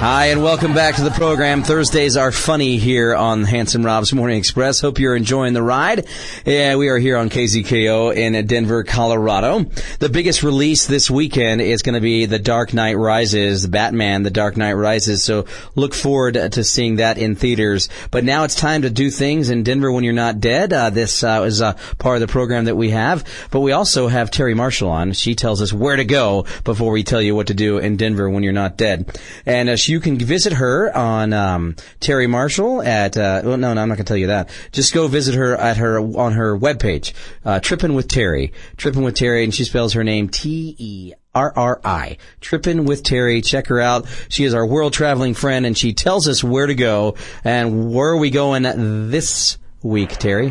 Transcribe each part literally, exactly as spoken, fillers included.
Hi, and welcome back to the program. Thursdays are funny here on Hanson Rob's Morning Express. Hope you're enjoying the ride. Yeah, we are here on K Z K O in Denver, Colorado. The biggest release this weekend is going to be The Dark Knight Rises, Batman, The Dark Knight Rises. So look forward to seeing that in theaters. But now it's time to do things in Denver when you're not dead. Uh, this uh, is a part of the program that we have. But we also have Terry Marshall on. She tells us where to go before we tell you what to do in Denver when you're not dead. And uh, you can visit her on um, Terry Marshall at, uh, well, no, no, I'm not going to tell you that. Just go visit her at her on her webpage, uh, Trippin' with Terry. Trippin' with Terry, and she spells her name T E R R I. Trippin' with Terry. Check her out. She is our world-traveling friend, and she tells us where to go. And where are we going this week, Terry?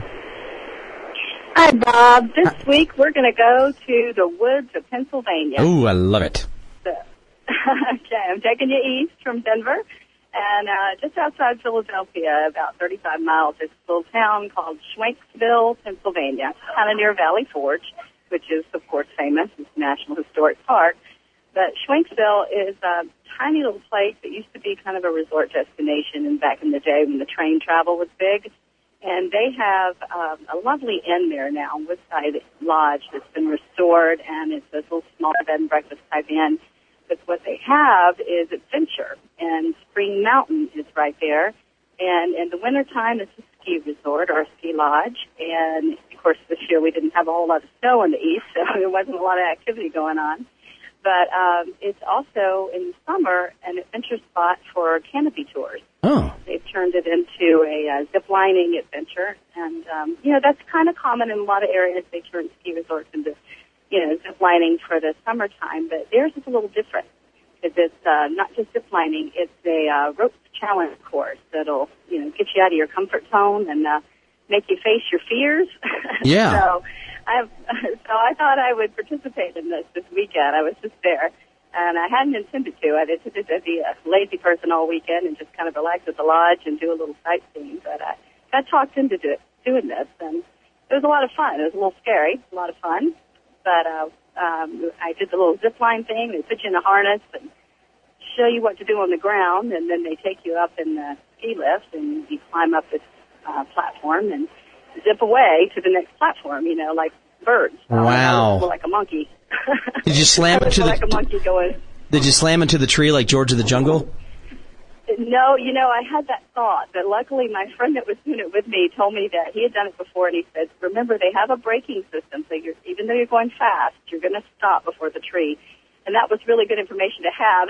Hi, Bob. This Hi. week we're going to go to the woods of Pennsylvania. Ooh, I love it. Okay, I'm taking you east from Denver, and uh, just outside Philadelphia, about thirty-five miles, there's a little town called Schwenksville, Pennsylvania, kind of near Valley Forge, which is, of course, famous. It's a National Historic Park. But Schwenksville is a tiny little place that used to be kind of a resort destination and back in the day when the train travel was big. And they have um, a lovely inn there now, Woodside Lodge, that's been restored, and it's a little small bed and breakfast type inn. But what they have is adventure, and Spring Mountain is right there. And in the wintertime, it's a ski resort or a ski lodge. And, of course, this year we didn't have a whole lot of snow in the east, so there wasn't a lot of activity going on. But um, it's also, in the summer, an adventure spot for canopy tours. Oh. They've turned it into a uh, zip-lining adventure. And, um, you know, that's kind of common in a lot of areas. They turn ski resorts into you know, zip lining for the summertime, but theirs is a little different. Because it's uh, not just zip lining, it's a uh, rope challenge course that'll, you know, get you out of your comfort zone and uh, make you face your fears. Yeah. so, I've, so I thought I would participate in this this weekend. I was just there, and I hadn't intended to. I intended to be a lazy person all weekend and just kind of relax at the lodge and do a little sightseeing, but I got talked into do, doing this, and it was a lot of fun. It was a little scary, a lot of fun. But uh, um, I did the little zip line thing. They put you in a harness and show you what to do on the ground, and then they take you up in the ski lift, and you climb up this uh, platform and zip away to the next platform, you know, like birds. Wow. Uh, like a monkey. Did you slam into the... like a monkey going... Did you slam into the tree like George of the Jungle? No, you know, I had that thought, but luckily my friend that was doing it with me told me that he had done it before, and he said, remember, they have a braking system, so you're, even though you're going fast, you're going to stop before the tree. And that was really good information to have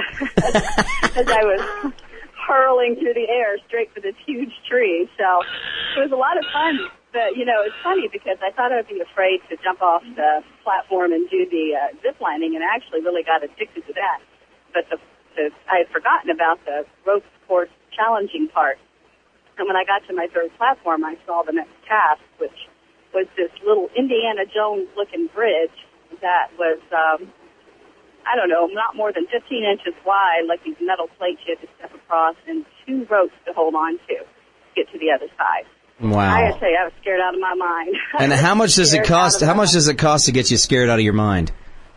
as I was hurling through the air straight for this huge tree. So it was a lot of fun, but, you know, it's funny because I thought I would be afraid to jump off the platform and do the uh, zip lining, and I actually really got addicted to that. But the To, I had forgotten about the rope course challenging part. And when I got to my third platform, I saw the next task, which was this little Indiana Jones-looking bridge that was, um, I don't know, not more than fifteen inches wide, like these metal plates you had to step across, and two ropes to hold on to to get to the other side. Wow. I gotta tell you, I was scared out of my mind. And how much does it cost? How much does it cost to get you scared out of your mind?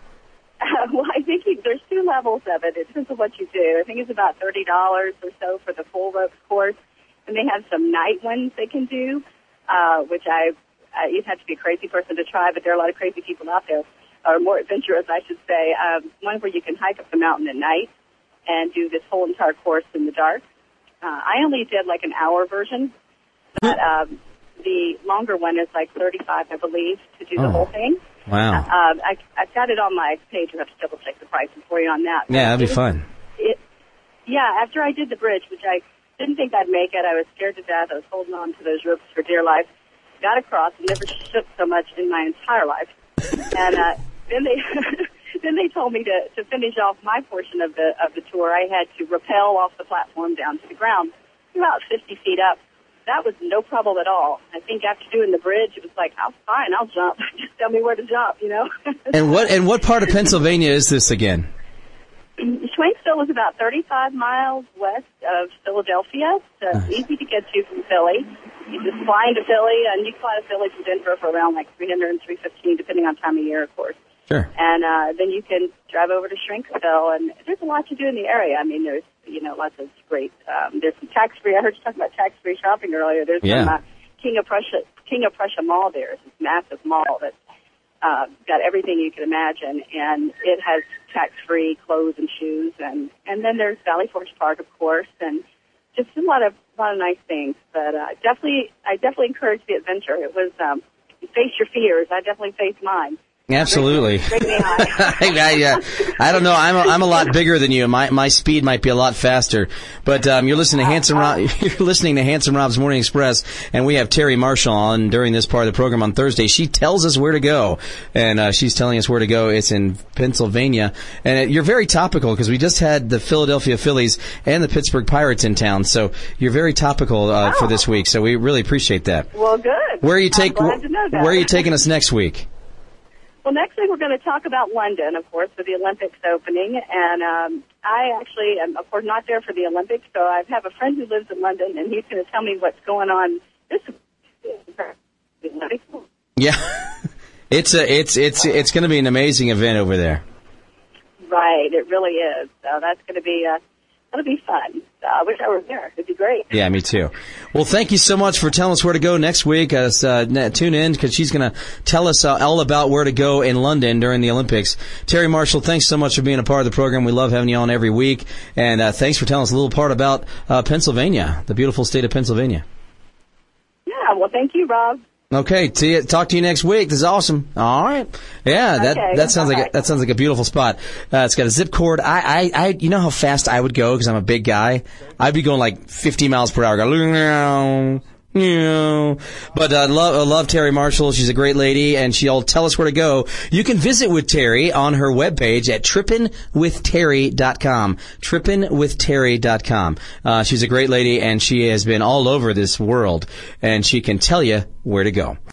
Uh, well, I think you, there's two levels of it. It depends on what you do. I think it's about thirty dollars or so for the full ropes course. And they have some night ones they can do, uh, which I, uh, you'd have to be a crazy person to try, but there are a lot of crazy people out there, or more adventurous, I should say. Um, one where you can hike up the mountain at night and do this whole entire course in the dark. Uh, I only did like an hour version, but um, the longer one is like thirty-five, I believe, to do the oh. whole thing. Wow. Uh, I, I've got it on my page. I have to double check the prices for you on that. Yeah, that'd be it, fun. It, yeah, after I did the bridge, which I didn't think I'd make it, I was scared to death. I was holding on to those ropes for dear life. Got across and never shook so much in my entire life. And uh, then they then they told me to, to finish off my portion of the of the tour. I had to rappel off the platform down to the ground, about fifty feet up. That was no problem at all. I think after doing the bridge, it was like, "I'm fine, I'll jump. Just tell me where to jump," you know. And what and what part of Pennsylvania is this again? Schwenksville is about thirty-five miles west of Philadelphia. So it's nice. easy to get to from Philly. You just fly into Philly, and you can fly to Philly from Denver for around like three hundred and three fifteen, depending on time of year, of course. Sure. And uh, then you can drive over to Schwenksville, and there's a lot to do in the area. I mean, there's you know, lots of great, um, there's some tax-free, I heard you talking about tax-free shopping earlier. There's yeah. some uh, King of Prussia, King of Prussia Mall there. It's this massive mall that's uh, got everything you can imagine, and it has tax-free clothes and shoes, and, and then there's Valley Forge Park, of course, and just a lot of, a lot of nice things. But uh, definitely, I definitely encourage the adventure. It was, um, face your fears. I definitely faced mine. Absolutely. I, uh, I don't know. I'm a, I'm a lot bigger than you. My my speed might be a lot faster. But um, you're listening to Handsome Rob. You're listening to Handsome Rob's Morning Express, and we have Terry Marshall on during this part of the program on Thursday. She tells us where to go, and uh, she's telling us where to go. It's in Pennsylvania, and it, you're very topical because we just had the Philadelphia Phillies and the Pittsburgh Pirates in town. So you're very topical uh, oh. for this week. So we really appreciate that. Well, good. Where are you take? I'm glad to know that. Where are you taking us next week? Well, next week we're going to talk about London, of course, for the Olympics opening. And um, I actually am, of course, not there for the Olympics, so I have a friend who lives in London, and he's going to tell me what's going on this week. Yeah, it's a, it's it's it's going to be an amazing event over there. Right, it really is. So that's going to be uh, that'll be fun. Uh, I wish I were there. It'd be great. Yeah, me too. Well, thank you so much for telling us where to go next week. Uh, uh, tune in because she's going to tell us uh, all about where to go in London during the Olympics. Terry Marshall, thanks so much for being a part of the program. We love having you on every week. And uh, thanks for telling us a little part about uh, Pennsylvania, the beautiful state of Pennsylvania. Yeah, well, thank you, Rob. Okay, see you, talk to you next week. This is awesome. All right, yeah, that okay. that sounds All like right. a, that sounds like a beautiful spot. Uh, it's got a zip cord. I, I, I, you know how fast I would go because I'm a big guy. I'd be going like fifty miles per hour. Go, but I uh, love I love Terry Marshall. She's a great lady, and she'll tell us where to go. You can visit with Terry on her webpage at trippin with terry dot com. trippin with terry dot com. Uh, she's a great lady, and she has been all over this world, and she can tell you where to go.